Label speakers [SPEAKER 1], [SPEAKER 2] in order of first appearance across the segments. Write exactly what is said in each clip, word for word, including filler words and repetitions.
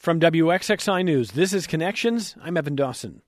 [SPEAKER 1] From W X X I News, this is Connections. I'm Evan Dawson.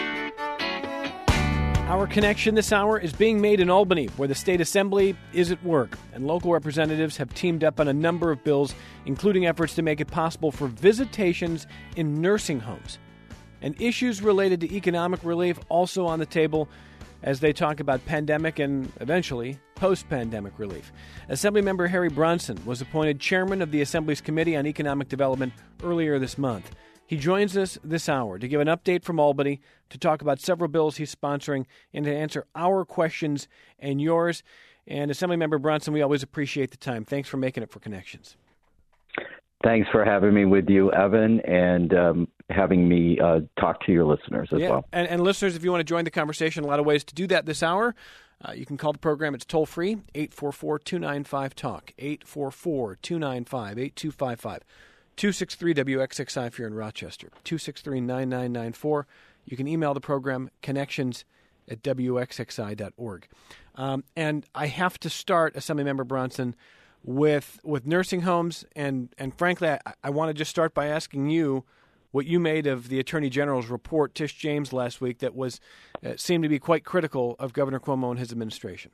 [SPEAKER 1] Our connection this hour is being made in Albany, where the state assembly is at work, and local representatives have teamed up on a number of bills, including efforts to make it possible for visitations in nursing homes. And issues related to economic relief also on the table as they talk about pandemic and, eventually, post-pandemic relief. Assemblymember Harry Brunson was appointed chairman of the Assembly's Committee on Economic Development earlier this month. He joins us this hour to give an update from Albany, to talk about several bills he's sponsoring, and to answer our questions and yours. And Assemblymember Brunson, we always appreciate the time. Thanks for making it for Connections.
[SPEAKER 2] Thanks for having me with you, Evan, and um, having me uh, talk to your listeners as
[SPEAKER 1] yeah.
[SPEAKER 2] well.
[SPEAKER 1] And, and listeners, if you want to join the conversation, a lot of ways to do that this hour. Uh, you can call the program. It's toll-free, eight four four, two nine five, talk, eight four four, two nine five, eight two five five, two six three W X X I if you're in Rochester, two six three, nine nine nine four. You can email the program, connections at W X X I dot org. Um, and I have to start, Assemblymember Brunson, with with nursing homes, and, and frankly, I, I want to just start by asking you what you made of the Attorney General's report, Tish James, last week that was uh, seemed to be quite critical of Governor Cuomo and his administration.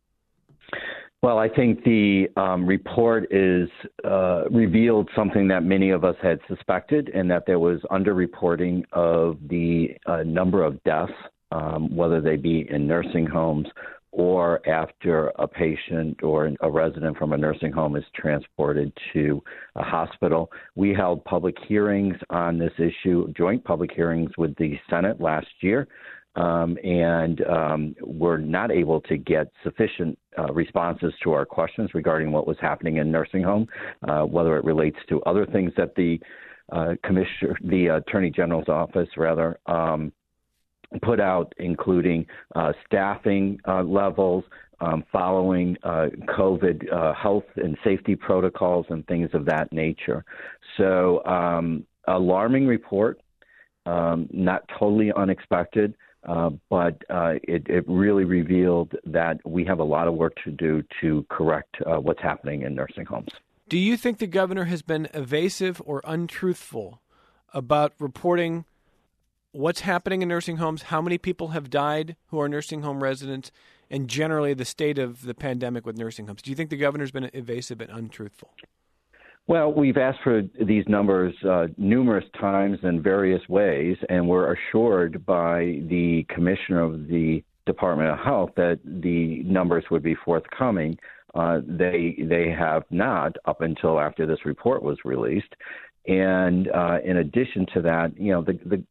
[SPEAKER 2] Well, I think the um, report is uh, revealed something that many of us had suspected, and that there was underreporting of the uh, number of deaths, um, whether they be in nursing homes or after a patient or a resident from a nursing home is transported to a hospital. We held public hearings on this issue, joint public hearings with the Senate last year, um, and um, were not able to get sufficient uh, responses to our questions regarding what was happening in nursing home, uh, whether it relates to other things that the uh, commissioner, the Attorney General's office, rather, um, put out, including uh, staffing uh, levels, um, following uh, COVID uh, health and safety protocols and things of that nature. So um, alarming report, um, not totally unexpected, uh, but uh, it, it really revealed that we have a lot of work to do to correct uh, what's happening in nursing homes.
[SPEAKER 1] Do you think the governor has been evasive or untruthful about reporting what's happening in nursing homes, how many people have died who are nursing home residents, and generally the state of the pandemic with nursing homes? Do you think the governor's been evasive and untruthful?
[SPEAKER 2] Well, we've asked for these numbers uh, numerous times in various ways, and we're assured by the commissioner of the Department of Health that the numbers would be forthcoming. Uh, they they have not up until after this report was released. And uh, in addition to that, you know, the, the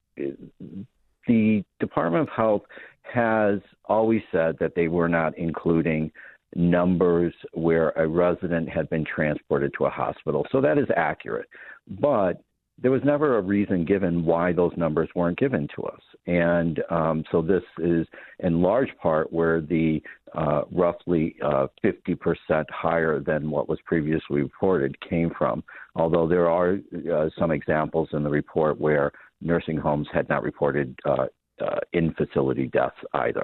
[SPEAKER 2] The Department of Health has always said that they were not including numbers where a resident had been transported to a hospital. So that is accurate. But there was never a reason given why those numbers weren't given to us. And um, so this is in large part where the uh, roughly uh, fifty percent higher than what was previously reported came from, although there are uh, some examples in the report where nursing homes had not reported uh, uh, in-facility deaths either.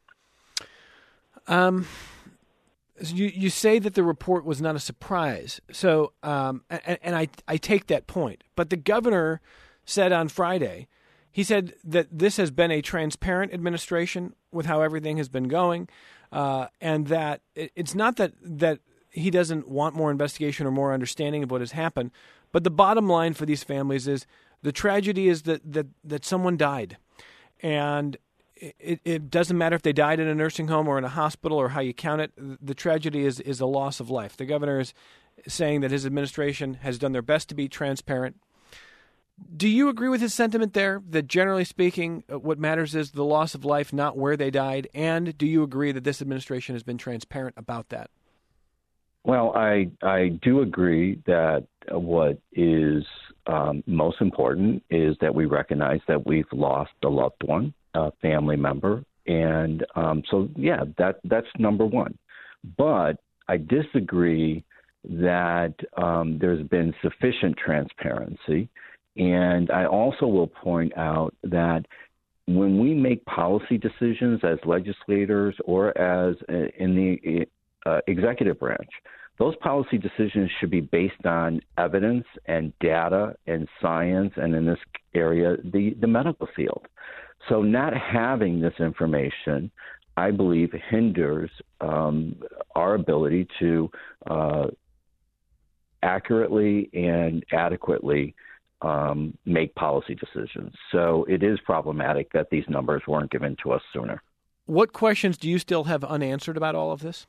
[SPEAKER 1] Um, you you say that the report was not a surprise, so um, and, and I I take that point. But the governor said on Friday, he said that this has been a transparent administration with how everything has been going, uh, and that it, it's not that that he doesn't want more investigation or more understanding of what has happened, but the bottom line for these families is the tragedy is that that, that someone died, and It, it doesn't matter if they died in a nursing home or in a hospital or how you count it. The tragedy is, is a loss of life. The governor is saying that his administration has done their best to be transparent. Do you agree with his sentiment there, that generally speaking, what matters is the loss of life, not where they died? And do you agree that this administration has been transparent about that?
[SPEAKER 2] Well, I I do agree that what is um, most important is that we recognize that we've lost a loved one, a family member, and um, so yeah, that that's number one. But I disagree that um, there's been sufficient transparency, and I also will point out that when we make policy decisions as legislators or as uh, in the uh, executive branch, those policy decisions should be based on evidence and data and science, and in this area, the, the medical field. So not having this information, I believe, hinders um, our ability to uh, accurately and adequately um, make policy decisions. So it is problematic that these numbers weren't given to us sooner.
[SPEAKER 1] What questions do you still have unanswered about all of this?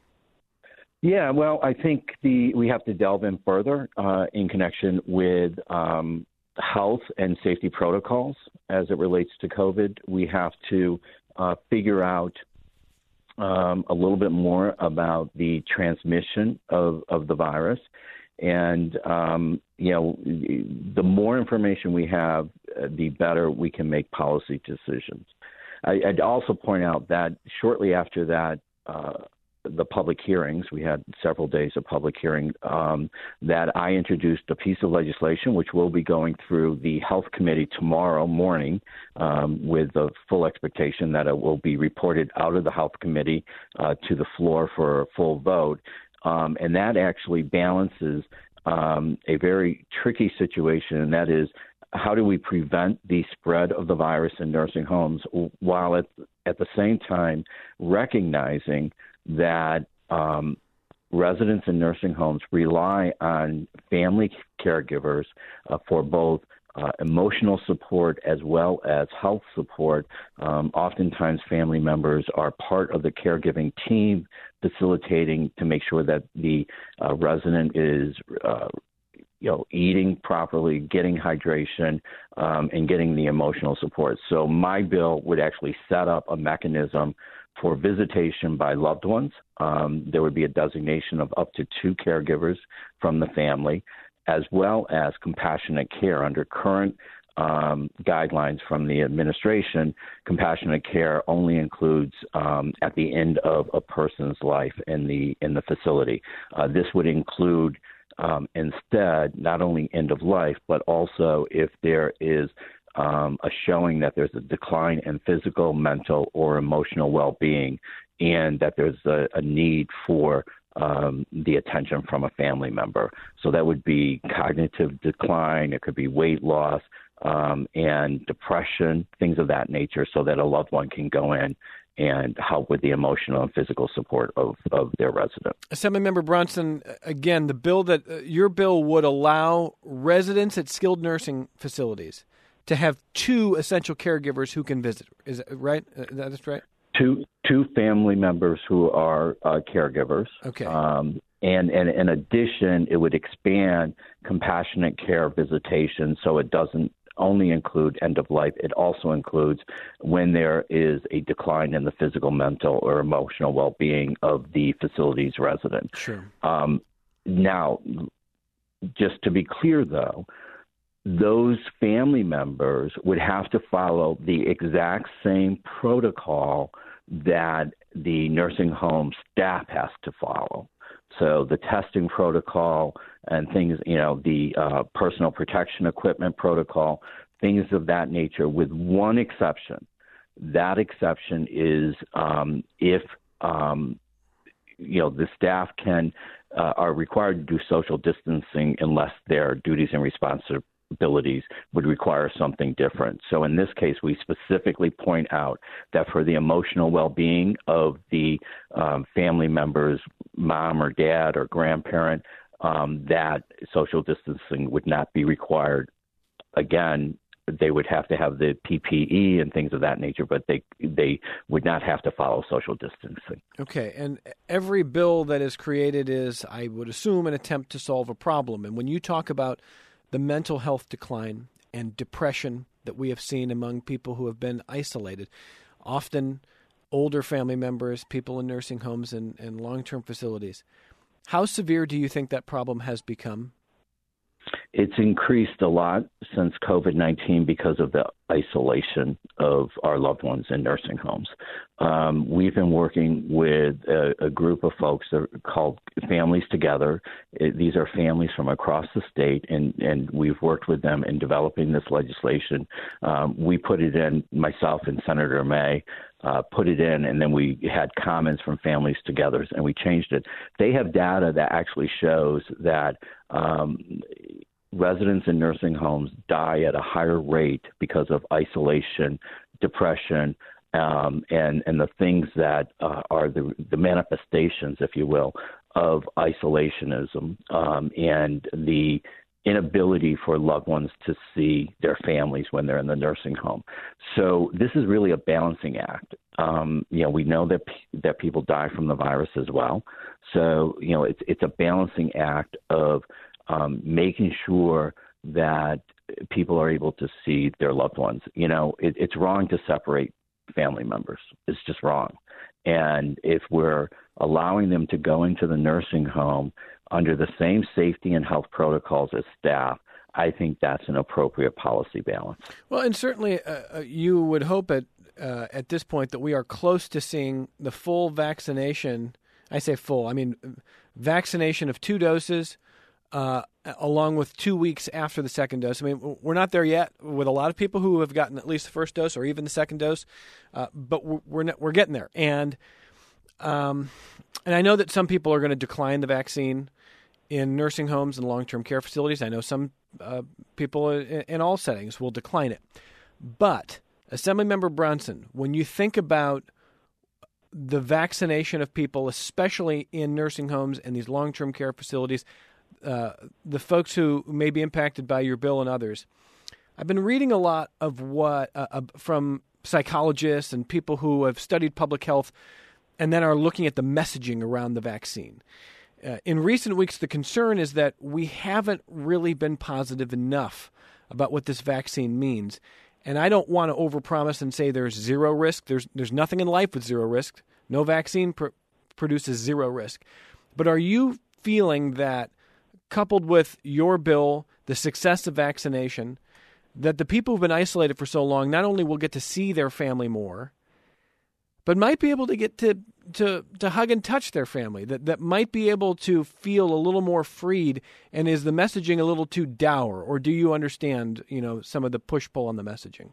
[SPEAKER 2] Yeah, well, I think the we have to delve in further uh, in connection with um, health and safety protocols as it relates to COVID. We have to uh, figure out um, a little bit more about the transmission of, of the virus. And, um, you know, the more information we have, the better we can make policy decisions. I, I'd also point out that shortly after that, uh, the public hearings, we had several days of public hearing, um, that I introduced a piece of legislation which will be going through the Health Committee tomorrow morning um, with the full expectation that it will be reported out of the Health Committee uh, to the floor for a full vote. Um, and that actually balances um, a very tricky situation, and that is, how do we prevent the spread of the virus in nursing homes while at, at the same time recognizing that um, residents in nursing homes rely on family caregivers uh, for both uh, emotional support as well as health support. Um, oftentimes, family members are part of the caregiving team, facilitating to make sure that the uh, resident is uh, you know, eating properly, getting hydration, um, and getting the emotional support. So my bill would actually set up a mechanism for visitation by loved ones. Um, there would be a designation of up to two caregivers from the family, as well as compassionate care. Under current um, guidelines from the administration, compassionate care only includes um, at the end of a person's life in the in the facility. Uh, this would include Um, instead, not only end of life, but also if there is um, a showing that there's a decline in physical, mental, or emotional well-being, and that there's a, a need for um, the attention from a family member. So that would be cognitive decline, it could be weight loss, um, and depression, things of that nature, so that a loved one can go in and help with the emotional and physical support of, of their resident.
[SPEAKER 1] Assemblymember Bronson, again, the bill that uh, your bill would allow residents at skilled nursing facilities to have two essential caregivers who can visit. Is that right? Uh, that is right?
[SPEAKER 2] Two two family members who are uh, caregivers.
[SPEAKER 1] Okay.
[SPEAKER 2] Um, and, and in addition, it would expand compassionate care visitation so it doesn't only include end of life. It also includes when there is a decline in the physical, mental, or emotional well-being of the facility's resident.
[SPEAKER 1] Sure.
[SPEAKER 2] Um, now, just to be clear, though, those family members would have to follow the exact same protocol that the nursing home staff has to follow. So the testing protocol and things, you know, the uh, personal protection equipment protocol, things of that nature, with one exception. That exception is um, if, um, you know, the staff can uh, are required to do social distancing unless their duties and responsibilities would require something different. So in this case, we specifically point out that for the emotional well-being of the um, family member's mom or dad or grandparent, um, that social distancing would not be required. Again, they would have to have the P P E and things of that nature, but they they would not have to follow social distancing.
[SPEAKER 1] Okay, and every bill that is created is, I would assume, an attempt to solve a problem. And when you talk about the mental health decline and depression that we have seen among people who have been isolated, often older family members, people in nursing homes and, and long-term facilities, how severe do you think that problem has become?
[SPEAKER 2] It's increased a lot since COVID nineteen because of the isolation of our loved ones in nursing homes. Um, we've been working with a, a group of folks that are called Families Together. It, these are families from across the state, and, and we've worked with them in developing this legislation. Um, we put it in, myself and Senator May, uh, put it in, and then we had comments from Families Together, and we changed it. They have data that actually shows that um, residents in nursing homes die at a higher rate because of isolation, depression, um, and, and the things that uh, are the, the manifestations, if you will, of isolationism um, and the inability for loved ones to see their families when they're in the nursing home. So this is really a balancing act. Um, you know, we know that that people die from the virus as well. So, you know, it's it's a balancing act of Um, making sure that people are able to see their loved ones. You know, it, it's wrong to separate family members. It's just wrong. And if we're allowing them to go into the nursing home under the same safety and health protocols as staff, I think that's an appropriate policy balance.
[SPEAKER 1] Well, and certainly uh, you would hope at uh, at this point that we are close to seeing the full vaccination. I say full, I mean vaccination of two doses, Uh, along with two weeks after the second dose. I mean, we're not there yet with a lot of people who have gotten at least the first dose or even the second dose, uh, but we're we're, not, we're getting there. And um, and I know that some people are going to decline the vaccine in nursing homes and long-term care facilities. I know some uh, people in, in all settings will decline it. But Assemblymember Bronson, when you think about the vaccination of people, especially in nursing homes and these long-term care facilities, Uh, the folks who may be impacted by your bill and others, I've been reading a lot of what uh, uh, from psychologists and people who have studied public health and then are looking at the messaging around the vaccine. Uh, in recent weeks, the concern is that we haven't really been positive enough about what this vaccine means. And I don't want to overpromise and say there's zero risk. There's there's nothing in life with zero risk. No vaccine pr- produces zero risk. But are you feeling that, coupled with your bill, the success of vaccination, that the people who've been isolated for so long not only will get to see their family more, but might be able to get to to, to hug and touch their family, that, that might be able to feel a little more freed? And is the messaging a little too dour? Or do you understand, you know, some of the push-pull on the messaging?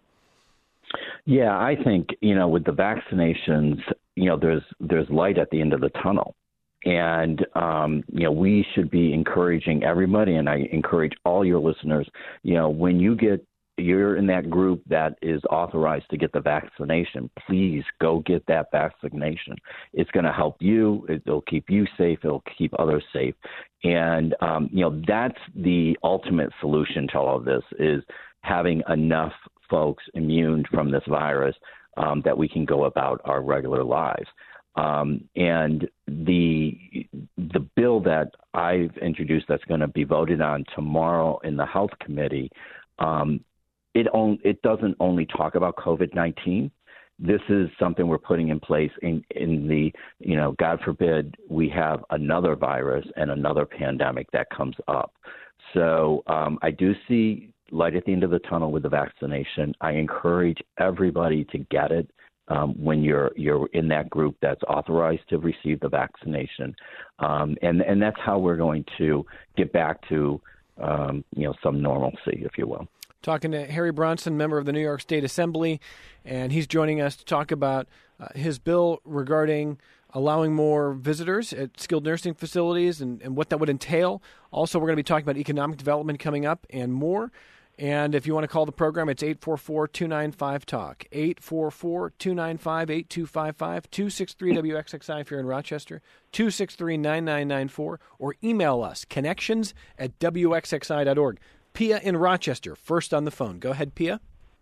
[SPEAKER 2] Yeah, I think, you know, with the vaccinations, you know, there's there's light at the end of the tunnel. And, um, you know, we should be encouraging everybody, and I encourage all your listeners, you know, when you get, you're in that group that is authorized to get the vaccination, please go get that vaccination. It's going to help you. It'll keep you safe. It'll keep others safe. And, um, you know, that's the ultimate solution to all of this, is having enough folks immune from this virus um, that we can go about our regular lives. Um, and the the bill that I've introduced that's going to be voted on tomorrow in the Health Committee, um, it on, it doesn't only talk about COVID nineteen. This is something we're putting in place in, in the, you know, God forbid we have another virus and another pandemic that comes up. So um, I do see light at the end of the tunnel with the vaccination. I encourage everybody to get it. Um, when you're you're in that group that's authorized to receive the vaccination, um, and and that's how we're going to get back to um, you know some normalcy, if you will.
[SPEAKER 1] Talking to Harry Bronson, member of the New York State Assembly, and he's joining us to talk about uh, his bill regarding allowing more visitors at skilled nursing facilities and, and what that would entail. Also, we're going to be talking about economic development coming up and more. And if you want to call the program, it's eight four four, two nine five, talk, eight four four, two nine five, eight two five five, two six three W X X I if you're in Rochester, two six three, nine nine nine four, or email us, connections at W X X I dot org. Pia in Rochester, first on the phone. Go ahead, Pia.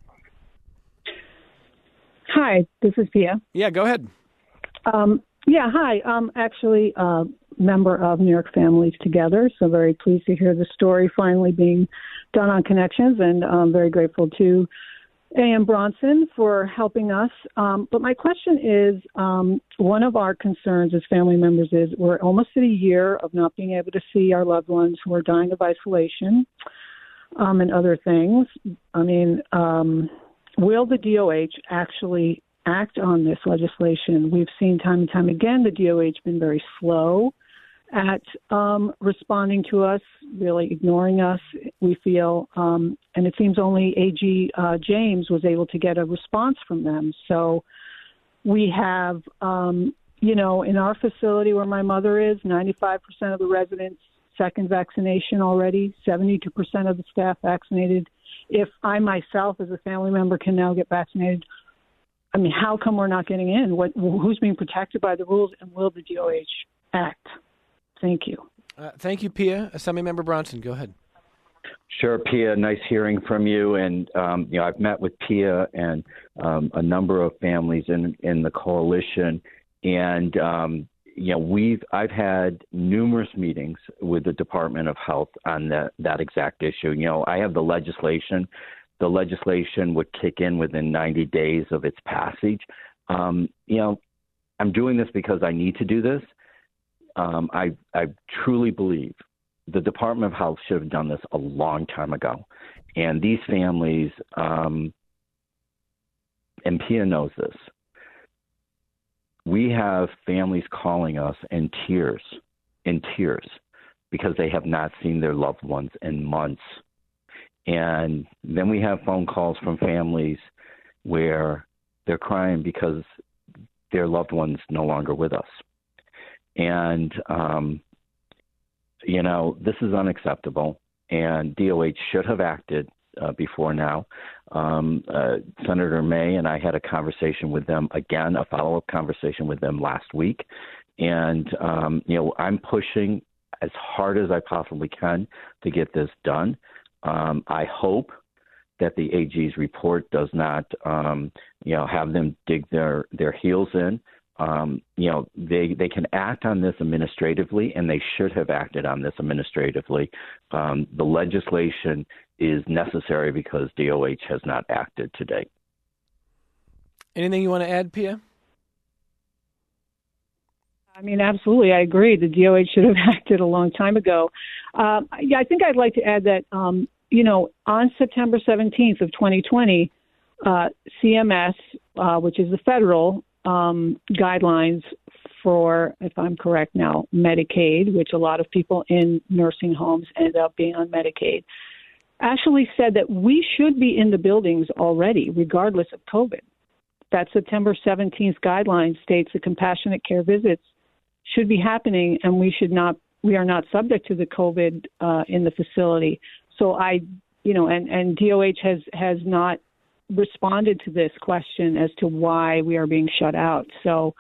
[SPEAKER 3] Hi, this is Pia.
[SPEAKER 1] Yeah, go ahead.
[SPEAKER 3] Um, yeah, hi. I'm actually a member of New York Families Together, so very pleased to hear the story finally being done on Connections, and I'm very grateful to A M Bronson for helping us. Um, but my question is, um, one of our concerns as family members is we're almost at a year of not being able to see our loved ones who are dying of isolation um, and other things. I mean, um, will the D O H actually act on this legislation? We've seen time and time again the D O H been very slow at um, responding to us, really ignoring us, we feel. Um, and it seems only A G uh, James was able to get a response from them. So we have, um, you know, in our facility where my mother is, ninety-five percent of the residents second vaccination already, seventy-two percent of the staff vaccinated. If I myself as a family member can now get vaccinated, I mean, how come we're not getting in? What, who's being protected by the rules, and will the D O H act? Thank you.
[SPEAKER 1] Uh, thank you, Pia. Assemblymember Bronson, go ahead.
[SPEAKER 2] Sure, Pia. Nice hearing from you. And um, you know, I've met with Pia and um, a number of families in in the coalition, and um, you know, we've I've had numerous meetings with the Department of Health on that that exact issue. You know, I have the legislation. The legislation would kick in within ninety days of its passage. Um, you know, I'm doing this because I need to do this. Um, I, I truly believe the Department of Health should have done this a long time ago. And these families, um, and Pia knows this, we have families calling us in tears, in tears, because they have not seen their loved ones in months. And then we have phone calls from families where they're crying because their loved one's no longer with us. And, um, you know, this is unacceptable, and D O H should have acted uh, before now. Um, uh, Senator May and I had a conversation with them, again, a follow-up conversation with them last week. And, um, you know, I'm pushing as hard as I possibly can to get this done. Um, I hope that the A G's report does not, um, you know, have them dig their, their heels in. Um, you know, they, they can act on this administratively, and they should have acted on this administratively. Um, the legislation is necessary because D O H has not acted to date.
[SPEAKER 1] Anything you want to add, Pia?
[SPEAKER 3] I mean, absolutely. I agree. The D O H should have acted a long time ago. Uh, yeah, I think I'd like to add that, um, you know, on September seventeenth of twenty twenty, uh, C M S, uh, which is the federal um, guidelines for, if I'm correct now, Medicaid, which a lot of people in nursing homes end up being on Medicaid, actually said that we should be in the buildings already, regardless of COVID. That September seventeenth guideline states that compassionate care visits should be happening, and we should not, we are not subject to the COVID uh, in the facility. So I, you know, and, and D O H has, has not responded to this question as to why we are being shut out. So,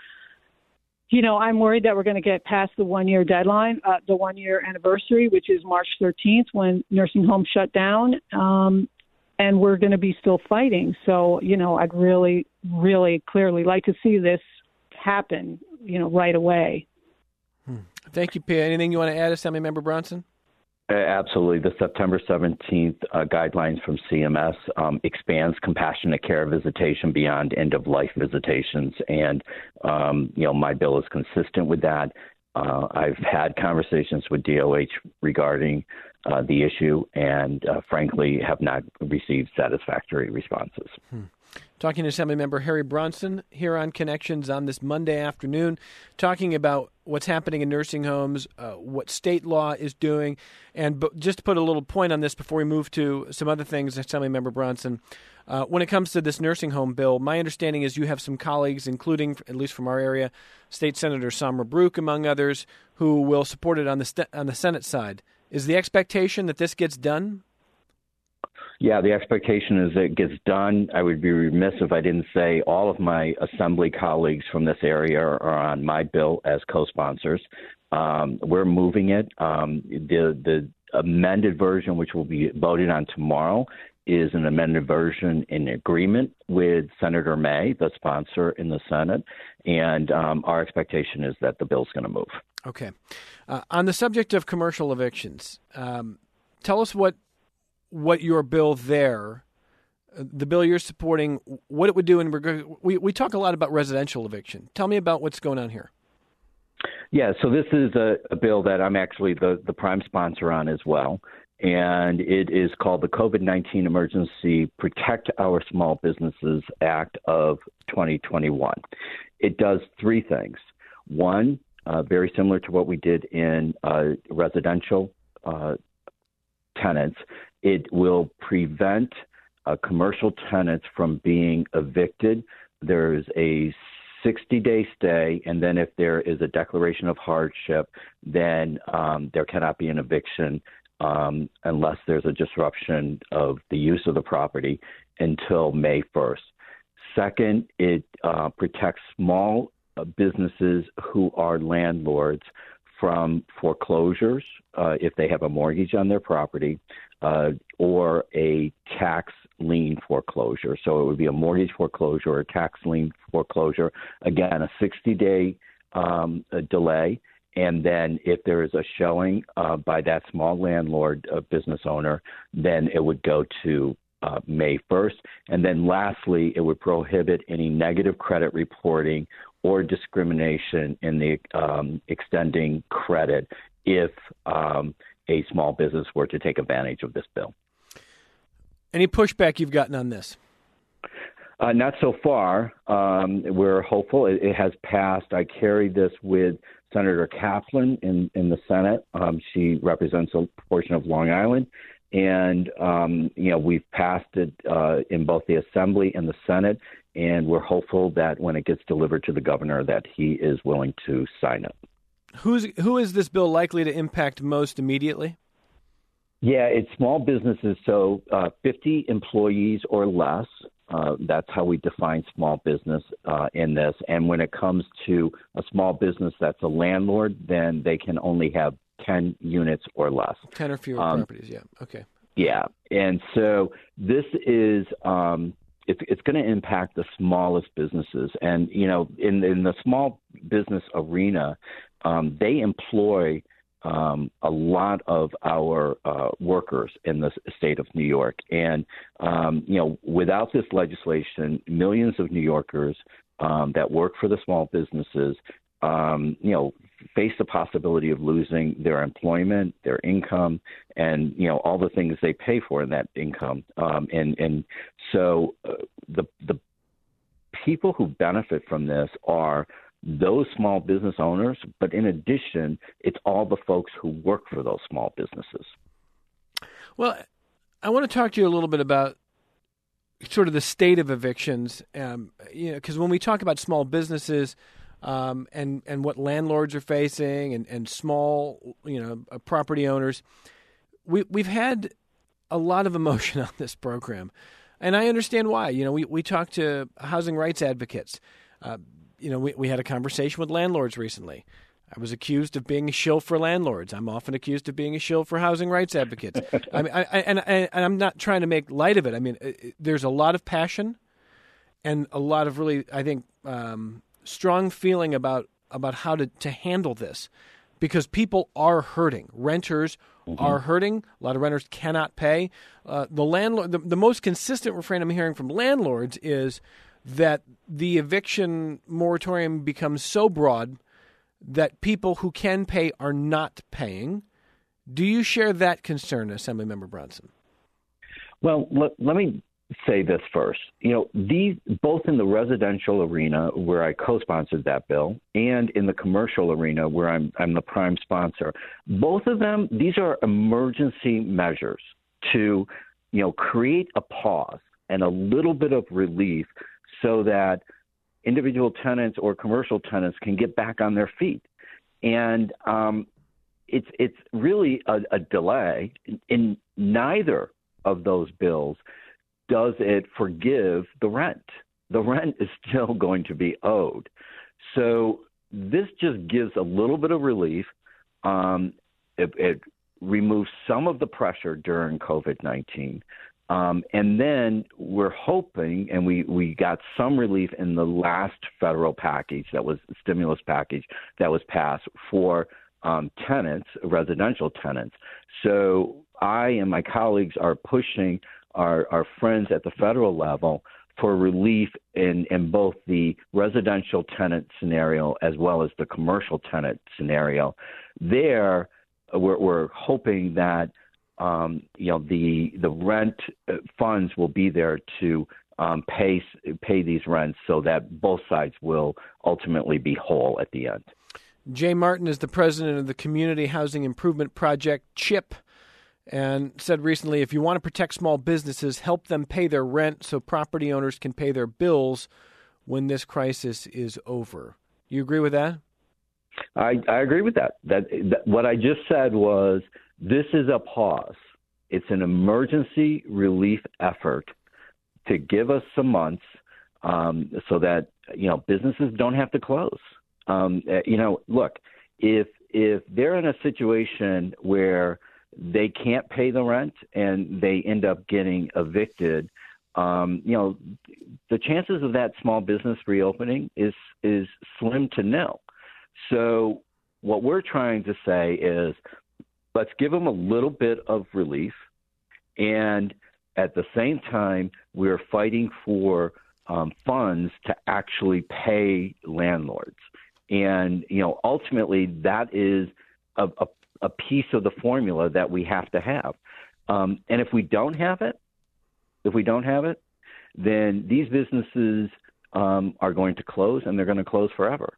[SPEAKER 3] you know, I'm worried that we're going to get past the one-year deadline, uh, the one-year anniversary, which is March thirteenth, when nursing homes shut down, um, and we're going to be still fighting. So, you know, I'd really, really clearly like to see this happen, you know, right away.
[SPEAKER 1] Hmm. Thank you, Pia. Anything you want to add, Assemblymember Bronson?
[SPEAKER 2] Uh, absolutely. The September seventeenth uh, guidelines from C M S um, expands compassionate care visitation beyond end-of-life visitations. And, um, you know, my bill is consistent with that. Uh, I've had conversations with D O H regarding uh, the issue and, uh, frankly, have not received satisfactory responses.
[SPEAKER 1] Hmm. Talking to Assemblymember Harry Bronson here on Connections on this Monday afternoon, talking about what's happening in nursing homes, uh, what state law is doing. And but just to put a little point on this before we move to some other things, Assemblymember Bronson, uh, when it comes to this nursing home bill, my understanding is you have some colleagues, including, at least from our area, State Senator Samra Brook, among others, who will support it on the st- on the Senate side. Is the expectation that this gets done?
[SPEAKER 2] Yeah, the expectation is that it gets done. I would be remiss if I didn't say all of my assembly colleagues from this area are on my bill as co-sponsors. Um, we're moving it. Um, the the amended version, which will be voted on tomorrow, is an amended version in agreement with Senator May, the sponsor in the Senate, and um, our expectation is that the bill's going to move.
[SPEAKER 1] Okay. Uh, on the subject of commercial evictions, um, tell us what what your bill there, the bill you're supporting, what it would do in regard. We, we talk a lot about residential eviction. Tell me about what's going on here.
[SPEAKER 2] Yeah, so this is a, a bill that I'm actually the, the prime sponsor on as well. and it is called the COVID nineteen Emergency Protect Our Small Businesses Act of twenty twenty-one. It does three things. One, uh, very similar to what we did in uh, residential uh, tenants, it will prevent uh, commercial tenants from being evicted. There's a sixty-day stay, and then if there is a declaration of hardship, then um, there cannot be an eviction um, unless there's a disruption of the use of the property until May first. Second, it uh, protects small uh, businesses who are landlords from foreclosures uh, if they have a mortgage on their property uh, or a tax lien foreclosure. So it would be a mortgage foreclosure or a tax lien foreclosure. Again, a sixty-day um, delay. And then if there is a showing uh, by that small landlord uh, business owner, then it would go to uh, May first. And then lastly, it would prohibit any negative credit reporting or discrimination in the um, extending credit if um, a small business were to take advantage of this bill.
[SPEAKER 1] Any pushback you've gotten on this?
[SPEAKER 2] Uh, not so far. Um, we're hopeful. It, it has passed. I carried this with Senator Kaplan in, in the Senate. Um, she represents a portion of Long Island. And, um, you know, we've passed it uh, in both the Assembly and the Senate. And we're hopeful that when it gets delivered to the governor that he is willing to sign it.
[SPEAKER 1] Who's, who is this bill likely to impact most immediately?
[SPEAKER 2] Yeah, it's small businesses, so uh, fifty employees or less. Uh, that's how we define small business uh, in this. And when it comes to a small business that's a landlord, then they can only have ten units or less.
[SPEAKER 1] ten or fewer um, properties, yeah. Okay.
[SPEAKER 2] Yeah, and so this is um, it's it's going to impact the smallest businesses. And, you know, in, in the small business arena, um, they employ Um, a lot of our uh, workers in the state of New York. And, um, you know, without this legislation, millions of New Yorkers um, that work for the small businesses, um, you know, face the possibility of losing their employment, their income, and, you know, all the things they pay for in that income. Um, and, and so uh, the the people who benefit from this are those small business owners, but in addition, it's all the folks who work for those small businesses.
[SPEAKER 1] Well, I want to talk to you a little bit about sort of the state of evictions, um, you know, because when we talk about small businesses um, and and what landlords are facing and, and small, you know, uh, property owners, we we've had a lot of emotion on this program, and I understand why. You know, we we talk to housing rights advocates. Uh, You know, we, we had a conversation with landlords recently. I was accused of being a shill for landlords. I'm often accused of being a shill for housing rights advocates. I mean, I, I, and, I, and I'm not trying to make light of it. I mean, it, there's a lot of passion and a lot of really, I think, um, strong feeling about about how to, to handle this, because people are hurting. Renters mm-hmm. are hurting. A lot of renters cannot pay. Uh, the landlord, the, the most consistent refrain I'm hearing from landlords is that the eviction moratorium becomes so broad that people who can pay are not paying. Do you share that concern, Assemblymember Bronson?
[SPEAKER 2] Well, let, let me say this first. You know, these both in the residential arena, where I co-sponsored that bill, and in the commercial arena, where I'm I'm the prime sponsor, both of them, these are emergency measures to, you know, create a pause and a little bit of relief so that individual tenants or commercial tenants can get back on their feet. And um, it's it's really a, a delay. In neither of those bills does it forgive the rent. The rent is still going to be owed. So this just gives a little bit of relief. Um, it, it removes some of the pressure during COVID nineteen. Um, and then we're hoping, and we, we got some relief in the last federal package that was stimulus package that was passed for um, tenants, residential tenants. So I and my colleagues are pushing our, our friends at the federal level for relief in, in both the residential tenant scenario as well as the commercial tenant scenario. There, we're, we're hoping that um, you know, the the rent funds will be there to um, pay pay these rents so that both sides will ultimately be whole at the end.
[SPEAKER 1] Jay Martin is the president of the Community Housing Improvement Project, CHIP, and said recently, if you want to protect small businesses, help them pay their rent so property owners can pay their bills when this crisis is over. You agree with that?
[SPEAKER 2] I, I agree with that. That, that. What I just said was this is a pause. It's an emergency relief effort to give us some months um, so that, you know, businesses don't have to close. Um, you know, look, if if they're in a situation where they can't pay the rent and they end up getting evicted, um, you know, the chances of that small business reopening is is slim to nil. So what we're trying to say is let's give them a little bit of relief, and at the same time, we're fighting for um, funds to actually pay landlords. And, you know, ultimately that is a, a, a piece of the formula that we have to have. Um, and if we don't have it, if we don't have it, then these businesses um, are going to close, and they're going to close forever.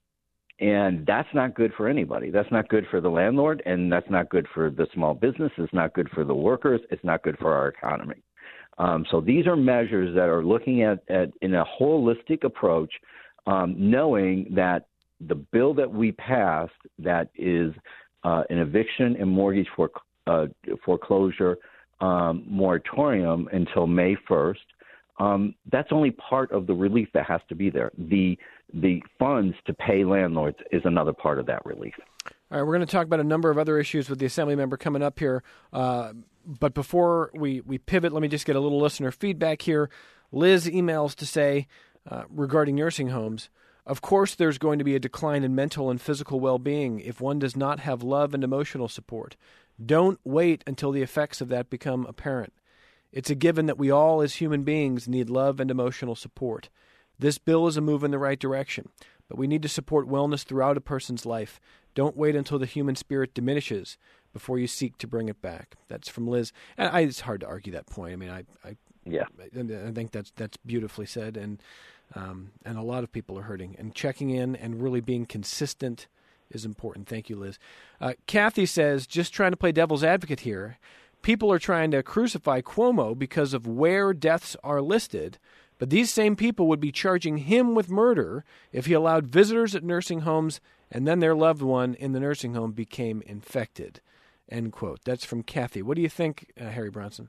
[SPEAKER 2] And that's not good for anybody. That's not good for the landlord, and that's not good for the small business. It's not good for the workers. It's not good for our economy. Um, so these are measures that are looking at, at in a holistic approach, um, knowing that the bill that we passed that is uh, an eviction and mortgage for, uh, foreclosure um, moratorium until May first, um, that's only part of the relief that has to be there. The the funds to pay landlords is another part of that relief.
[SPEAKER 1] All right, we're going to talk about a number of other issues with the Assembly member coming up here. Uh, but before we, we pivot, let me just get a little listener feedback here. Liz emails to say, uh, regarding nursing homes, of course there's going to be a decline in mental and physical well-being if one does not have love and emotional support. Don't wait until the effects of that become apparent. It's a given that we all as human beings need love and emotional support. This bill is a move in the right direction, but we need to support wellness throughout a person's life. Don't wait until the human spirit diminishes before you seek to bring it back. That's from Liz. And I, it's hard to argue that point. I mean, I, I,
[SPEAKER 2] yeah,
[SPEAKER 1] I, I think that's that's beautifully said, and um, and a lot of people are hurting. And checking in and really being consistent is important. Thank you, Liz. Uh, Kathy says, just trying to play devil's advocate here. People are trying to crucify Cuomo because of where deaths are listed, but these same people would be charging him with murder if he allowed visitors at nursing homes and then their loved one in the nursing home became infected. End quote. That's from Kathy. What do you think, uh, Harry Bronson?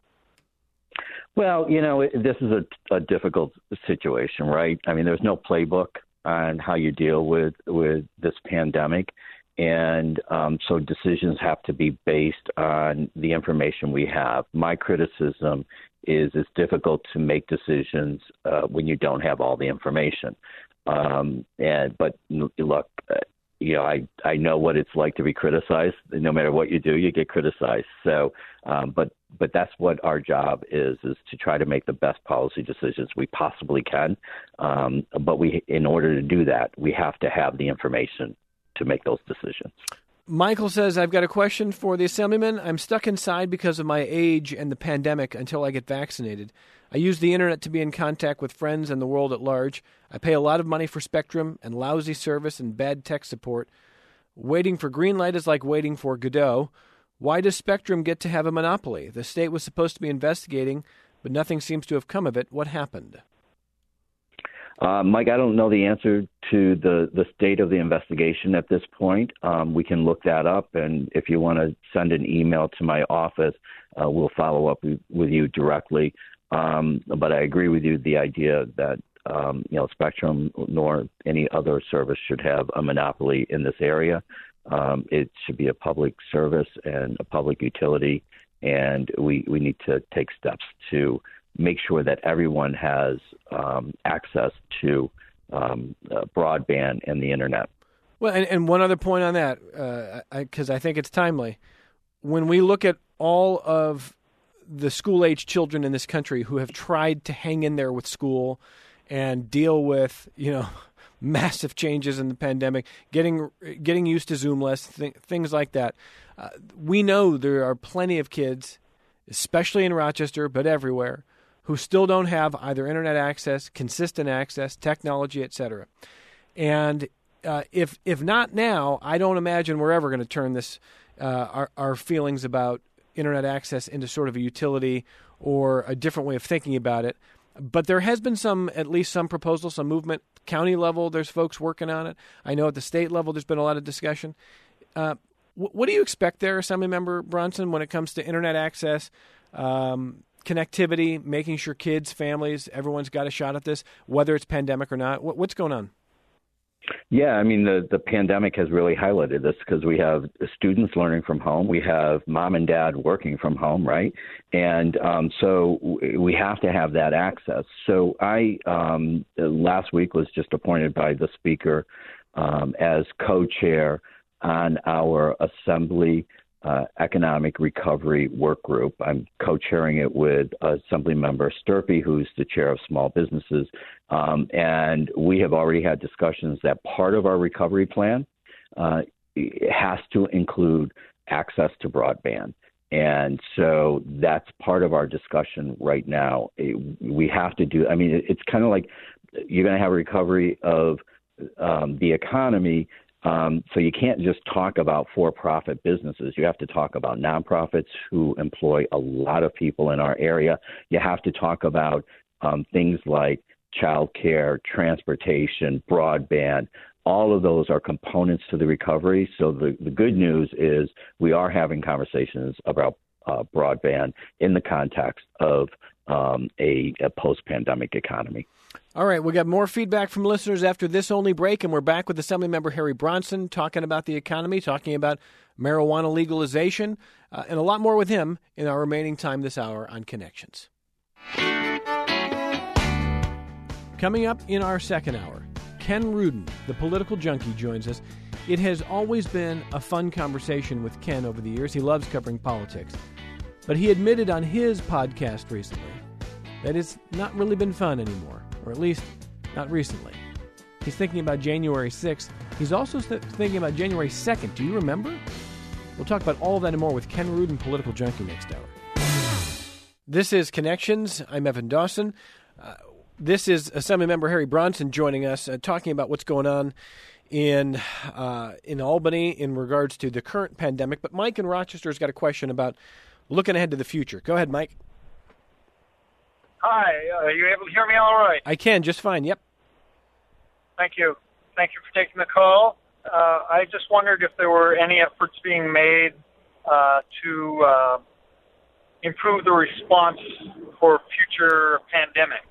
[SPEAKER 2] Well, you know, this is a, a difficult situation, right? I mean, there's no playbook on how you deal with, with this pandemic. And um, so decisions have to be based on the information we have. My criticism is it's difficult to make decisions uh, when you don't have all the information. Um, and but look, uh, you know, I, I know what it's like to be criticized. No matter what you do, you get criticized. So, um, but but that's what our job is, is to try to make the best policy decisions we possibly can. Um, but we, in order to do that, we have to have the information to make those decisions.
[SPEAKER 1] Michael says, I've got a question for the Assemblyman. I'm stuck inside because of my age and the pandemic until I get vaccinated. I use the internet to be in contact with friends and the world at large. I pay a lot of money for Spectrum and lousy service and bad tech support. Waiting for green light is like waiting for Godot. Why does Spectrum get to have a monopoly? The state was supposed to be investigating, but nothing seems to have come of it. What happened?
[SPEAKER 2] Uh, Mike, I don't know the answer to the, the state of the investigation at this point. Um, we can look that up, and if you want to send an email to my office, uh, we'll follow up with, with you directly. Um, but I agree with you, the idea that um, you know Spectrum nor any other service should have a monopoly in this area. Um, it should be a public service and a public utility, and we, we need to take steps to make sure that everyone has um, access to um, uh, broadband and the internet.
[SPEAKER 1] Well, and, and one other point on that, because uh, I, I think it's timely. When we look at all of the school-age children in this country who have tried to hang in there with school and deal with, you know, massive changes in the pandemic, getting getting used to Zoom less, th- things like that, uh, we know there are plenty of kids especially in Rochester, but everywhere, who still don't have either internet access, consistent access, technology, et cetera. And uh, if if not now, I don't imagine we're ever going to turn this uh, our, our feelings about internet access into sort of a utility or a different way of thinking about it. But there has been some, at least some proposal, some movement. County level, there's folks working on it. I know at the state level, there's been a lot of discussion. Uh, wh- what do you expect there, Assemblymember Bronson, when it comes to internet access, um, connectivity, making sure kids, families, everyone's got a shot at this, whether it's pandemic or not? What, what's going on?
[SPEAKER 2] Yeah, I mean, the, the pandemic has really highlighted this because we have students learning from home. We have mom and dad working from home, right? And um, so we have to have that access. So I, um, last week, was just appointed by the Speaker um, as co-chair on our Assembly Uh, Economic Recovery Work Group. I'm co-chairing it with Assemblymember Sturpey, who's the chair of small businesses. Um, and we have already had discussions that part of our recovery plan uh, has to include access to broadband. And so that's part of our discussion right now. It, we have to do, I mean, it, it's kind of like you're going to have a recovery of um, the economy. Um, so you can't just talk about for-profit businesses. You have to talk about nonprofits who employ a lot of people in our area. You have to talk about um, things like childcare, transportation, broadband. All of those are components to the recovery. So the, the good news is we are having conversations about uh, broadband in the context of um, a, a post-pandemic economy.
[SPEAKER 1] All right, we got more feedback from listeners after this only break, and we're back with Assemblymember Harry Bronson talking about the economy, talking about marijuana legalization, uh, and a lot more with him in our remaining time this hour on Connections. Coming up in our second hour, Ken Rudin, the political junkie, joins us. It has always been a fun conversation with Ken over the years. He loves covering politics. But he admitted on his podcast recently that it's not really been fun anymore, or at least not recently. He's thinking about January sixth. He's also th- thinking about January second. Do you remember? We'll talk about all of that and more with Ken Rudin, political junkie, next hour. This is Connections. I'm Evan Dawson. Uh, this is Assemblymember Harry Bronson joining us, uh, talking about what's going on in uh, in Albany in regards to the current pandemic. But Mike in Rochester has got a question about looking ahead to the future. Go ahead, Mike.
[SPEAKER 4] Hi, uh, are you able to hear me all right?
[SPEAKER 1] I can, just fine, yep.
[SPEAKER 4] Thank you. Thank you for taking the call. Uh, I just wondered if there were any efforts being made uh, to uh, improve the response for future pandemics.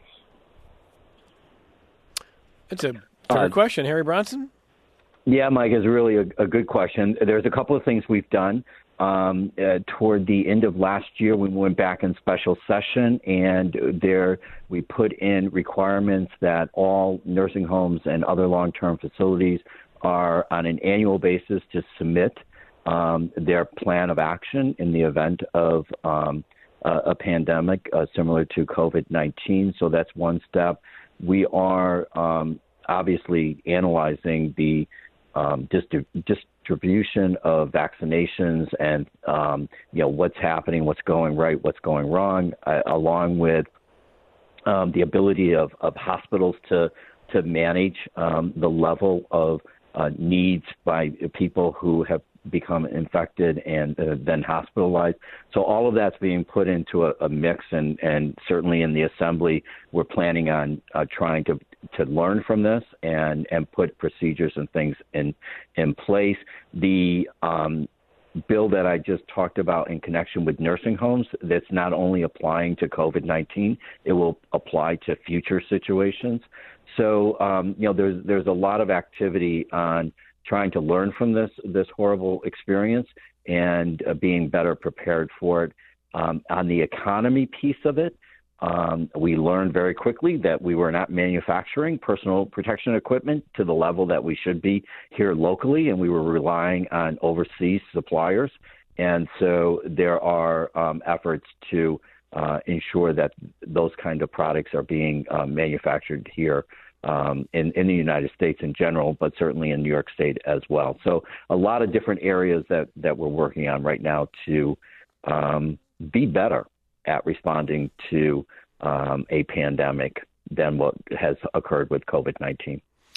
[SPEAKER 1] That's a fair uh, question. Harry Bronson?
[SPEAKER 2] Yeah, Mike, is really a, a good question. There's a couple of things we've done. Um, uh, toward the end of last year, we went back in special session, and there we put in requirements that all nursing homes and other long-term facilities are on an annual basis to submit um, their plan of action in the event of um, a, a pandemic uh, similar to COVID nineteen. So that's one step. We are um, obviously analyzing the um, distri- distribution of vaccinations and, um, you know, what's happening, what's going right, what's going wrong, uh, along with um, the ability of, of hospitals to to manage um, the level of uh, needs by people who have become infected and uh, then hospitalized. So all of that's being put into a, a mix, and, and certainly in the Assembly, we're planning on uh, trying to to learn from this and, and put procedures and things in in place. The um, bill that I just talked about in connection with nursing homes, that's not only applying to COVID nineteen, it will apply to future situations. So, um, you know, there's there's a lot of activity on trying to learn from this this horrible experience and uh, being better prepared for it. Um, on the economy piece of it, um, we learned very quickly that we were not manufacturing personal protection equipment to the level that we should be here locally, and we were relying on overseas suppliers. And so there are um, efforts to uh, ensure that those kind of products are being uh, manufactured here Um, in, in the United States in general, but certainly in New York State as well. So a lot of different areas that, that we're working on right now to, um, be better at responding to um, a pandemic than what has occurred with COVID nineteen.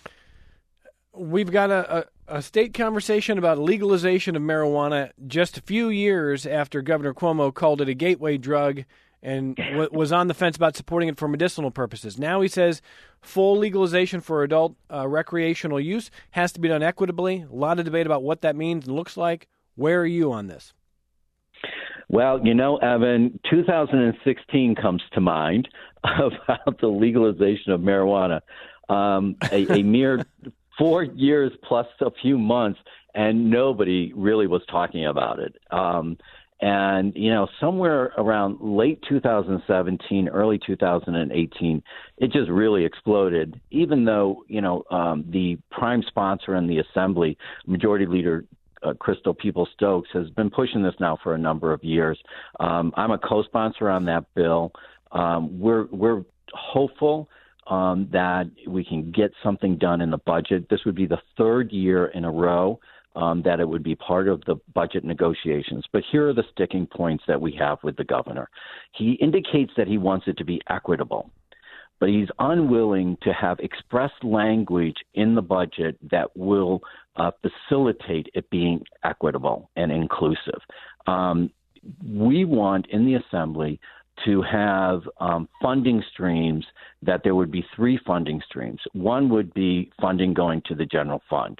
[SPEAKER 1] We've got a, a, a state conversation about legalization of marijuana just a few years after Governor Cuomo called it a gateway drug and w- was on the fence about supporting it for medicinal purposes. Now he says full legalization for adult uh, recreational use has to be done equitably. A lot of debate about what that means and looks like. Where are you on this?
[SPEAKER 2] Well, you know, Evan, two thousand sixteen comes to mind about the legalization of marijuana. Um, a, a mere four years plus a few months, and nobody really was talking about it. Um, and, you know, somewhere around late two thousand seventeen, early two thousand eighteen, it just really exploded, even though, you know, um, the prime sponsor in the Assembly, Majority Leader Uh, Crystal Peoples-Stokes, has been pushing this now for a number of years. Um, I'm a co-sponsor on that bill. Um, we're we're hopeful um, that we can get something done in the budget. This would be the third year in a row um, that it would be part of the budget negotiations. But here are the sticking points that we have with the governor. He indicates that he wants it to be equitable, but he's unwilling to have express language in the budget that will uh, facilitate it being equitable and inclusive. Um, we want in the Assembly to have um, funding streams, that there would be three funding streams. One would be funding going to the general fund.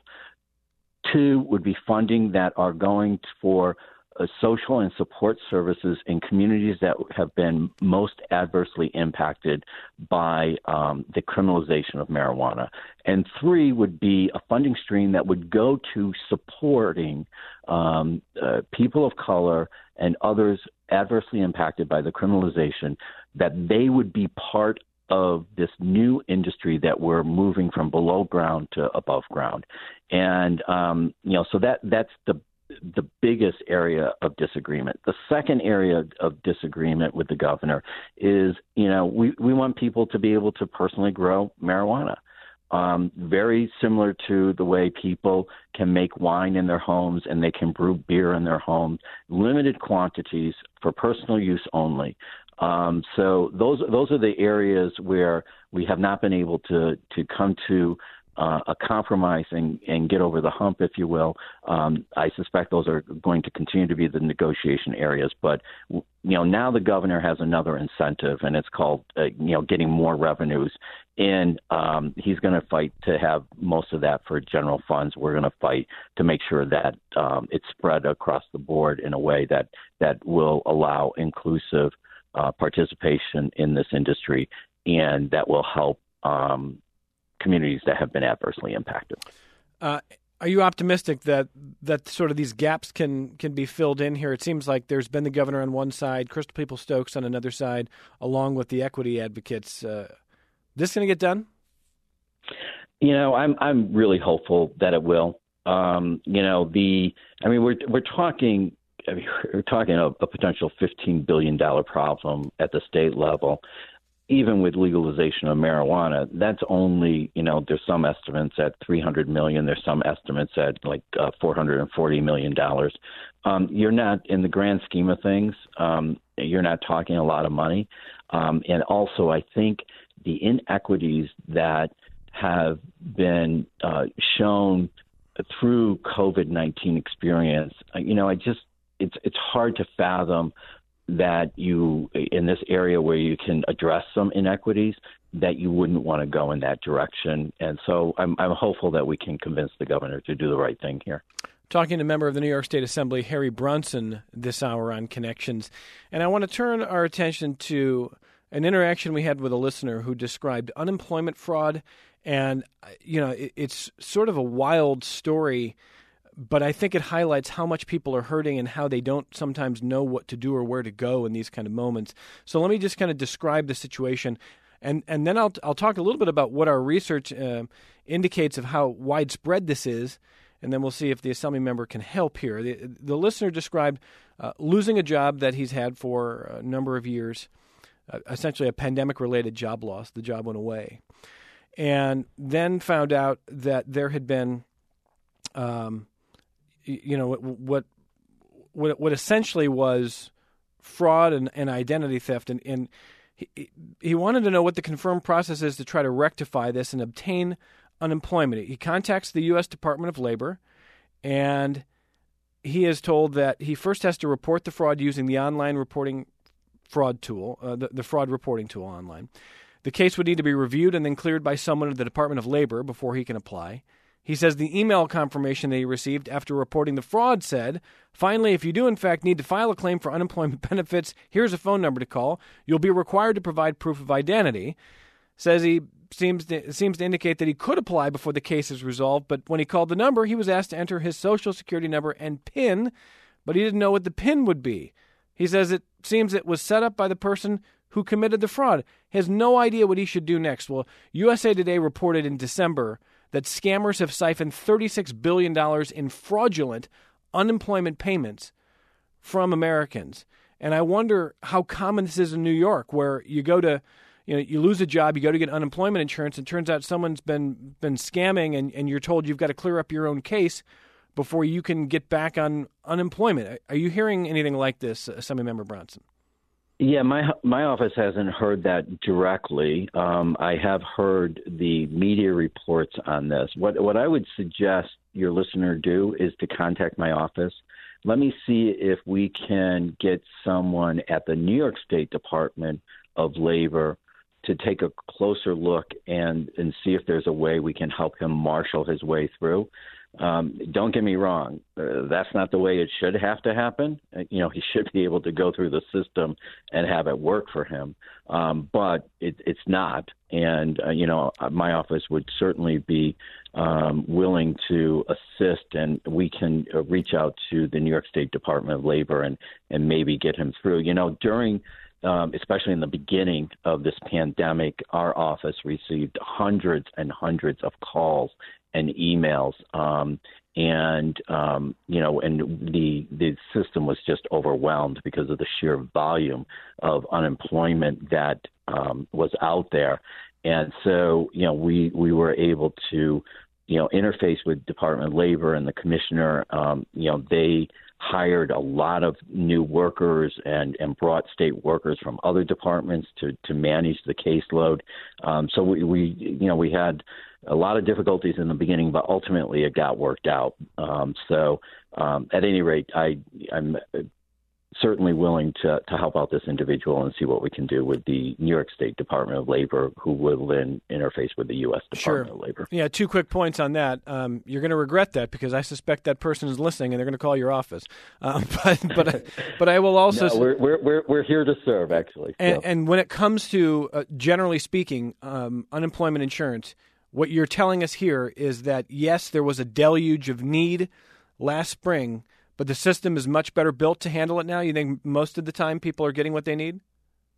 [SPEAKER 2] Two would be funding that are going for Uh, social and support services in communities that have been most adversely impacted by um, the criminalization of marijuana. And three would be a funding stream that would go to supporting um, uh, people of color and others adversely impacted by the criminalization, that they would be part of this new industry that we're moving from below ground to above ground. And, um, you know, so that that's the the biggest area of disagreement. The second area of disagreement with the governor is, you know, we, we want people to be able to personally grow marijuana. Um, very similar to the way people can make wine in their homes and they can brew beer in their homes, limited quantities for personal use only. Um, so those those are the areas where we have not been able to to come to Uh, a compromise and, and get over the hump, if you will. Um, I suspect those are going to continue to be the negotiation areas. But, you know, now the governor has another incentive, and it's called, uh, you know, getting more revenues. And um, he's going to fight to have most of that for general funds. We're going to fight to make sure that um, it's spread across the board in a way that, that will allow inclusive uh, participation in this industry, and that will help um, communities that have been adversely impacted.
[SPEAKER 1] Uh, are you optimistic that that sort of these gaps can can be filled in here? It seems like there's been the governor on one side, Crystal Peoples-Stokes on another side, along with the equity advocates. Uh, this going to get done?
[SPEAKER 2] You know, I'm I'm really hopeful that it will. Um, you know, the I mean, we're we're talking I mean, we're talking a, a potential fifteen billion dollars problem at the state level. Even with legalization of marijuana, that's only, you know, there's some estimates at three hundred million dollars. There's some estimates at like uh, four hundred forty million dollars. Um, you're not, in the grand scheme of things, um, you're not talking a lot of money. Um, and also, I think the inequities that have been uh, shown through COVID nineteen experience, you know, I just, it's it's hard to fathom that you, in this area where you can address some inequities, that you wouldn't want to go in that direction. And so I'm, I'm hopeful that we can convince the governor to do the right thing here.
[SPEAKER 1] Talking to a member of the New York State Assembly, Harry Brunson, this hour on Connections. And I want to turn our attention to an interaction we had with a listener who described unemployment fraud. And, you know, it, it's sort of a wild story, but I think it highlights how much people are hurting and how they don't sometimes know what to do or where to go in these kind of moments. So let me just kind of describe the situation, and and then I'll I'll talk a little bit about what our research uh, indicates of how widespread this is, and then we'll see if the Assembly member can help here. The, the listener described uh, losing a job that he's had for a number of years, uh, essentially a pandemic-related job loss. The job went away, and then found out that there had been Um, you know, what, what what essentially was fraud and, and identity theft, and, and he, he wanted to know what the confirmed process is to try to rectify this and obtain unemployment. He contacts the U S Department of Labor, and he is told that he first has to report the fraud using the online reporting fraud tool, uh, the, the fraud reporting tool online. The case would need to be reviewed and then cleared by someone at the Department of Labor before he can apply. He says the email confirmation that he received after reporting the fraud said, finally, if you do in fact need to file a claim for unemployment benefits, here's a phone number to call. You'll be required to provide proof of identity. Says he seems to, seems to indicate that he could apply before the case is resolved, but when he called the number, he was asked to enter his social security number and PIN, but he didn't know what the PIN would be. He says it seems it was set up by the person who committed the fraud. He has no idea what he should do next. Well, U S A Today reported in December that scammers have siphoned thirty-six billion dollars in fraudulent unemployment payments from Americans. And I wonder how common this is in New York, where you go to, you know, you lose a job, you go to get unemployment insurance, and it turns out someone's been been scamming, and, and you're told you've got to clear up your own case before you can get back on unemployment. Are you hearing anything like this, Assemblymember Bronson?
[SPEAKER 2] Yeah, my my office hasn't heard that directly. Um, I have heard the media reports on this. What what I would suggest your listener do is to contact my office. Let me see if we can get someone at the New York State Department of Labor to take a closer look and, and see if there's a way we can help him marshal his way through. Um, don't get me wrong. Uh, that's not the way it should have to happen. Uh, you know, he should be able to go through the system and have it work for him. Um, but it, it's not. And, uh, you know, my office would certainly be um, willing to assist, and we can uh, reach out to the New York State Department of Labor and, and maybe get him through. You know, during Um, especially in the beginning of this pandemic, our office received hundreds and hundreds of calls and emails, um, and um, you know, and the the system was just overwhelmed because of the sheer volume of unemployment that um, was out there, and so you know, we we were able to, you know, interface with Department of Labor and the commissioner. Um, you know, they hired a lot of new workers and, and brought state workers from other departments to, to manage the caseload. Um, so we, we, you know, we had a lot of difficulties in the beginning, but ultimately it got worked out. Um, so um, at any rate, I, I'm certainly willing to, to help out this individual and see what we can do with the New York State Department of Labor, who will then interface with the U S Department
[SPEAKER 1] sure.
[SPEAKER 2] of Labor.
[SPEAKER 1] Yeah, two quick points on that. Um, you're going to regret that because I suspect that person is listening and they're going to call your office. Um, but but but I will also.
[SPEAKER 2] No, we're, we're we're we're here to serve, actually. So.
[SPEAKER 1] And, and when it comes to uh, generally speaking, um, unemployment insurance, what you're telling us here is that yes, there was a deluge of need last spring, but the system is much better built to handle it now. You think most of the time people are getting what they need?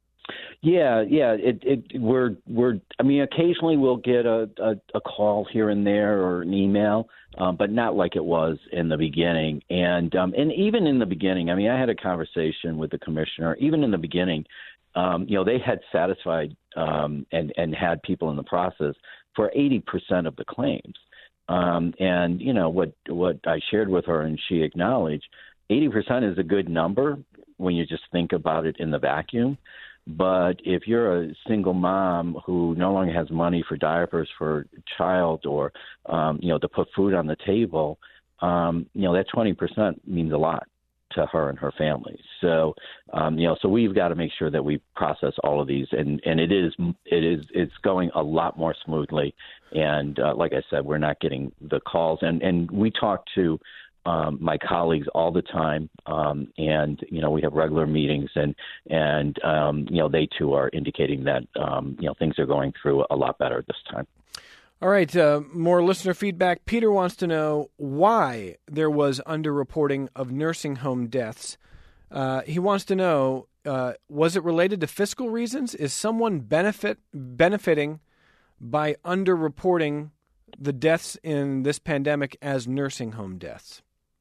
[SPEAKER 2] Yeah, yeah. It, it, we're, we're. I mean, occasionally we'll get a, a, a call here and there or an email, um, but not like it was in the beginning. And um, and even in the beginning, I mean, I had a conversation with the commissioner. Even in the beginning, um, you know, they had satisfied um, and and had people in the process for eighty percent of the claims. Um, and, you know, what what I shared with her and she acknowledged, eighty percent is a good number when you just think about it in the vacuum. But if you're a single mom who no longer has money for diapers for a child or, um, you know, to put food on the table, um, you know, that twenty percent means a lot to her and her family. So, um, you know, so we've got to make sure that we process all of these, and, and it is, it is, it's going a lot more smoothly. And uh, like I said, we're not getting the calls, and, and we talk to um, my colleagues all the time. Um, and, you know, we have regular meetings, and, and, um, you know, they too are indicating that, um, you know, things are going through a lot better this time.
[SPEAKER 1] All right, uh, more listener feedback. Peter wants to know why there was underreporting of nursing home deaths. Uh, he wants to know, uh, was it related to fiscal reasons? Is someone benefit benefiting by underreporting the deaths in this pandemic as nursing home deaths?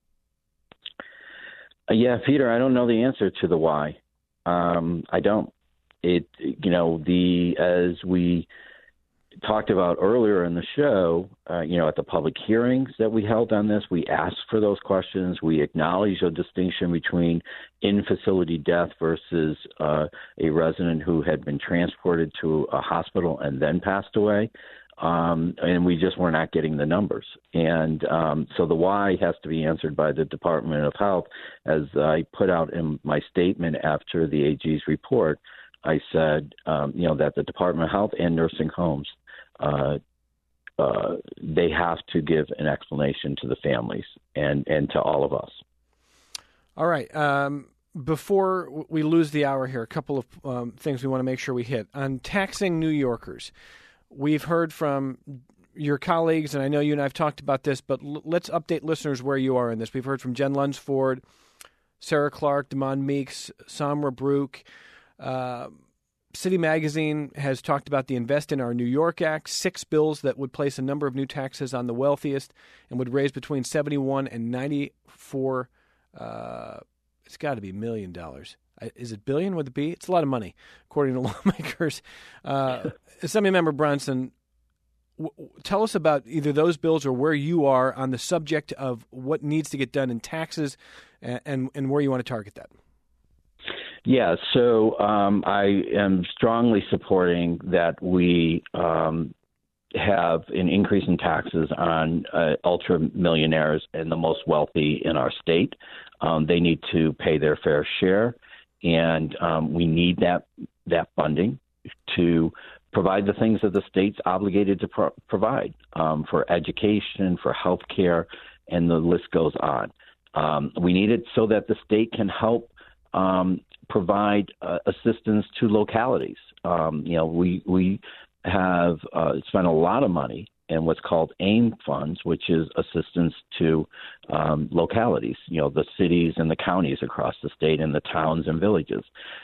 [SPEAKER 2] Uh, yeah, Peter, I don't know the answer to the why. Um, I don't. It, you know, the as we talked about earlier in the show, uh, you know, at the public hearings that we held on this, we asked for those questions. We acknowledged a distinction between in-facility death versus uh, a resident who had been transported to a hospital and then passed away. Um, and we just were not getting the numbers. And um, so the why has to be answered by the Department of Health. As I put out in my statement after the A G's report, I said, um, you know, that the Department of Health and nursing homes, uh, uh, they have to give an explanation to the families and, and to all of us.
[SPEAKER 1] All right. Um, before we lose the hour here, a couple of um, things we want to make sure we hit. On taxing New Yorkers, we've heard from your colleagues, and I know you and I have talked about this, but l- let's update listeners where you are in this. We've heard from Jen Lunsford, Sarah Clark, Damon Meeks, Samra Brook. Uh, City Magazine has talked about the Invest in Our New York Act, six bills that would place a number of new taxes on the wealthiest and would raise between seventy-one and ninety-four. Uh, it's got to be million dollars. Is it billion? Would it be? It's a lot of money, according to lawmakers. Uh, Assemblymember Brunson, w- tell us about either those bills or where you are on the subject of what needs to get done in taxes and, and, and where you want to target that.
[SPEAKER 2] Yeah, so um, I am strongly supporting that we um, have an increase in taxes on uh, ultra millionaires and the most wealthy in our state. Um, they need to pay their fair share, and um, we need that that funding to provide the things that the state's obligated to pro- provide um, for education, for health care, and the list goes on. Um, we need it so that the state can help um, provide uh, assistance to localities. Um, you know, we we have uh, spent a lot of money in what's called AIM funds, which is assistance to um, localities, you know, the cities and the counties across the state and the towns and villages.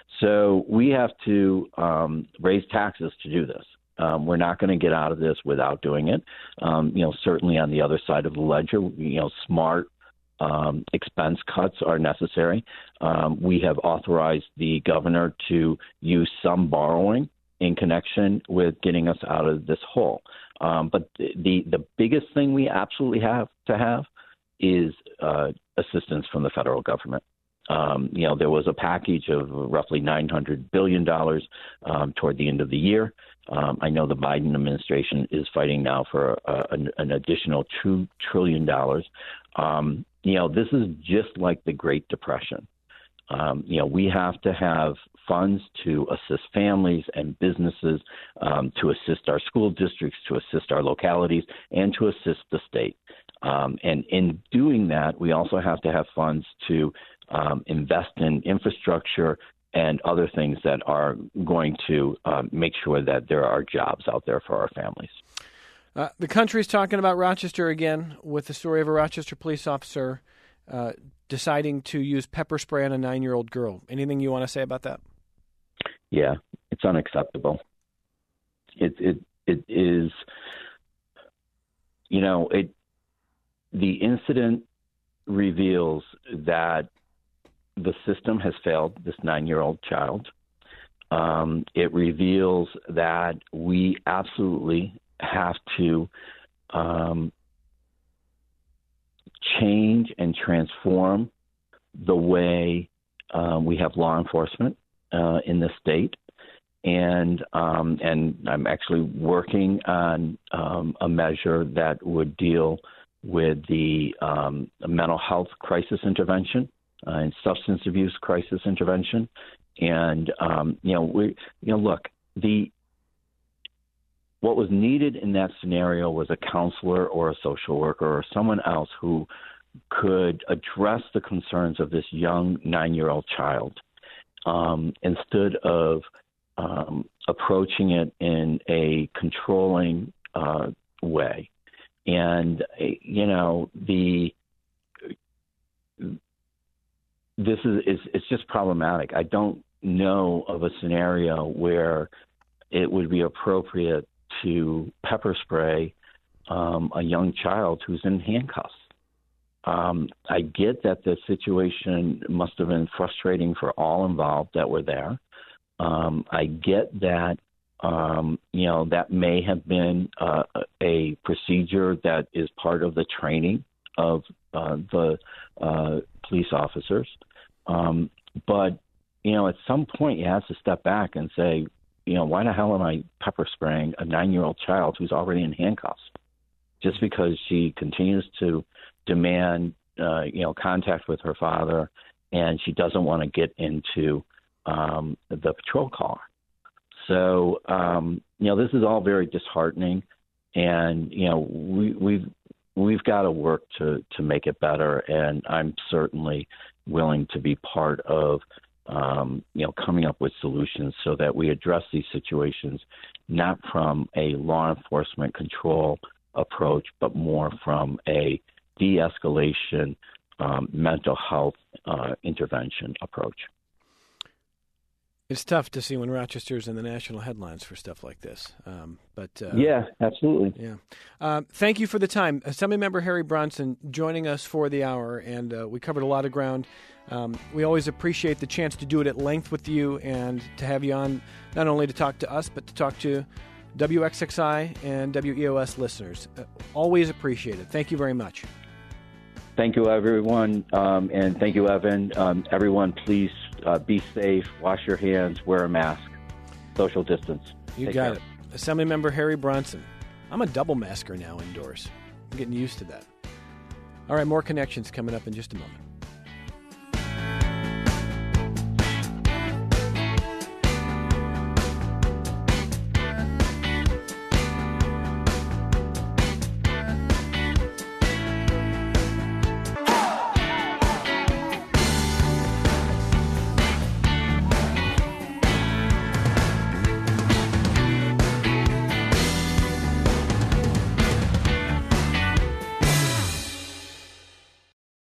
[SPEAKER 2] So we have to um, raise taxes to do this. Um, we're not going to get out of this without doing it. Um, you know, certainly on the other side of the ledger, you know, smart Um, expense cuts are necessary. Um, we have authorized the governor to use some borrowing in connection with getting us out of this hole. Um, but the the biggest thing we absolutely have to have is uh, assistance from the federal government. Um, you know, there was a package of roughly nine hundred billion dollars um, toward the end of the year. Um, I know the Biden administration is fighting now for uh, an, an additional two trillion dollars. Um, you know, this is just like the Great Depression. Um, you know, we have to have funds to assist families and businesses, um, to assist our school districts, to assist our localities, and to assist the state. Um, and in doing that, we also have to have funds to um, invest in infrastructure and other things that are going to uh, make sure that there are jobs out there for our families.
[SPEAKER 1] Uh, the country's talking about Rochester again with the story of a Rochester police officer uh, deciding to use pepper spray on a nine-year-old girl. Anything you want to say about that?
[SPEAKER 2] Yeah, it's unacceptable. It it it is. You know, it. The incident reveals that the system has failed this nine-year-old child. Um, it reveals that we absolutely have to um, change and transform the way um, we have law enforcement uh, in the state. And um, and I'm actually working on um, a measure that would deal with the um, mental health crisis intervention uh, and substance abuse crisis intervention. And, um, you know, we, you know, look, the what was needed in that scenario was a counselor or a social worker or someone else who could address the concerns of this young nine-year-old child um, instead of um, approaching it in a controlling uh, way. And, you know, the this is it's, it's just problematic. I don't know of a scenario where it would be appropriate to pepper spray um, a young child who's in handcuffs. Um, I get that the situation must have been frustrating for all involved that were there. Um, I get that Um, you know, that may have been uh, a procedure that is part of the training of uh, the uh, police officers. Um, but, you know, at some point you have to step back and say, you know, why the hell am I pepper spraying a nine-year-old child who's already in handcuffs just because she continues to demand, uh, you know, contact with her father and she doesn't want to get into um, the patrol car. So, um, you know, this is all very disheartening, and, you know, we, we've we've got to work to, to make it better, and I'm certainly willing to be part of, um, you know, coming up with solutions so that we address these situations not from a law enforcement control approach, but more from a de-escalation, um, mental health uh, intervention approach.
[SPEAKER 1] It's tough to see when Rochester's in the national headlines for stuff like this. Um, but uh,
[SPEAKER 2] yeah, absolutely.
[SPEAKER 1] Yeah. Uh, thank you for the time. Assemblymember Harry Bronson joining us for the hour, and uh, we covered a lot of ground. Um, we always appreciate the chance to do it at length with you and to have you on not only to talk to us, but to talk to W X X I and W E O S listeners. Uh, always appreciate it. Thank you very much.
[SPEAKER 2] Thank you, everyone, um, and thank you, Evan. Um, everyone, please uh, be safe, wash your hands, wear a mask, social distance.
[SPEAKER 1] You
[SPEAKER 2] Take
[SPEAKER 1] got
[SPEAKER 2] care.
[SPEAKER 1] it. Assemblymember Harry Bronson. I'm a double masker now indoors. I'm getting used to that. All right, more Connections coming up in just a moment.